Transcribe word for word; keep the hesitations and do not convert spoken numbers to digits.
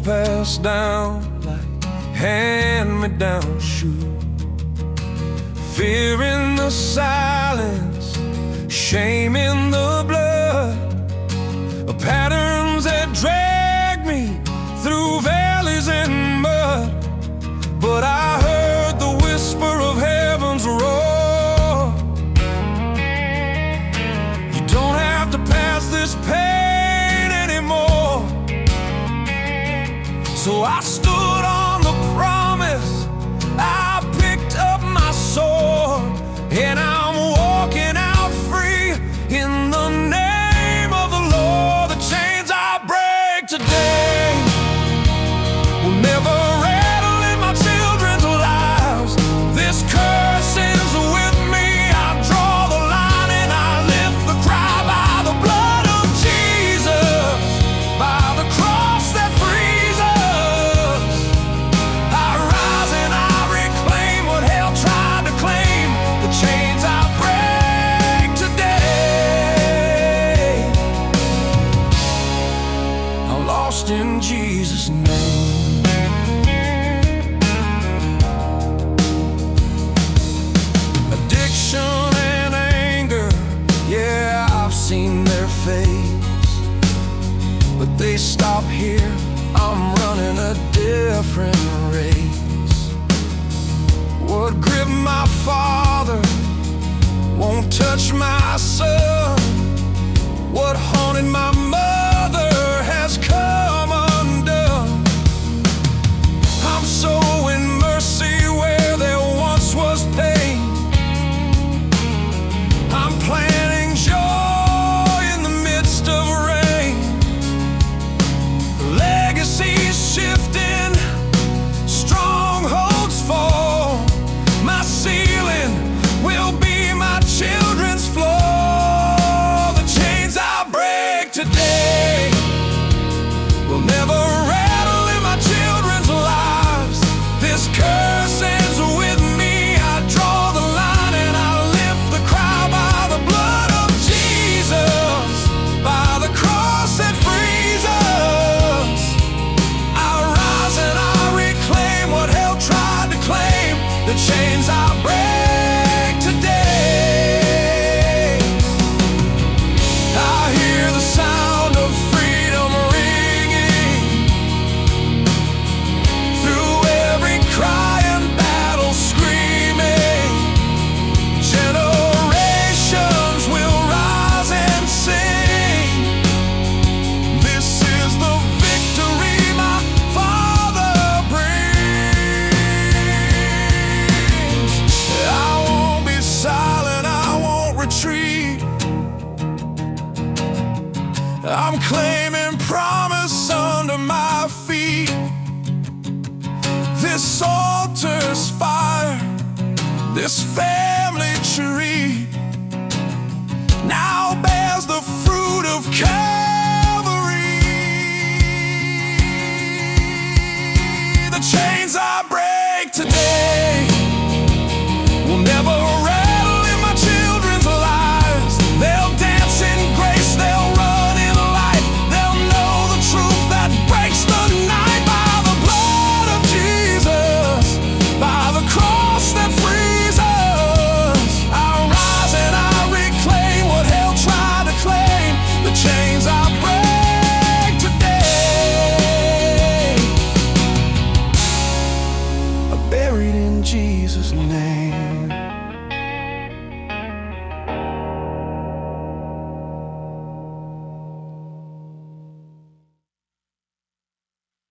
passed down like hand-me-down shoes. Fear in the silence, shame in the blood, patterns that drag me through valleys and mud. But I heard the whisper of heaven's roar. You don't have to pass this pain anymore. So I stood on the promise, I picked up my sword, and I'm walking out free in the name of the Lord. The chains I break today will never rattle in my children's lives. This curse ends with me. I draw the line and I lift the cry by the blood of Jesus, by the cross that frees us. I rise and I reclaim what hell tried to claim. The chains I break today, I'm lost in Jesus' name. Addiction and anger, yeah, I've seen their face, but they stop here. I'm running a different race. What gripped my father won't touch my son. What haunted my mother has come undone. I'm sowing mercy where there once was pain. I'm planting joy in the midst of rain. Legacies shifting, strongholds fall. My ceiling will be my children's floor. The chains I break today will never rattle in my children's lives. This curse ends with me. I draw the line and I lift the cry by the blood of Jesus, by the cross that frees us. I rise and I reclaim what hell tried to claim. The chains I break today. I hear the sound of freedom ringing through every cry and battle screaming. Generations will rise and sing. This is the victory my Father brings. I won't be silent, I won't retreat. I'm claiming promise under my feet. This altar's fire, this family tree now bears the fruit of Calvary. The chains I break today will never rattle in my children's lives. They'll dance in grace, they'll run in light, they'll know the truth that breaks the night. By the blood of Jesus, by the cross that frees us, I rise and I reclaim what hell tried to claim. The chains I break today are buried in Jesus' name.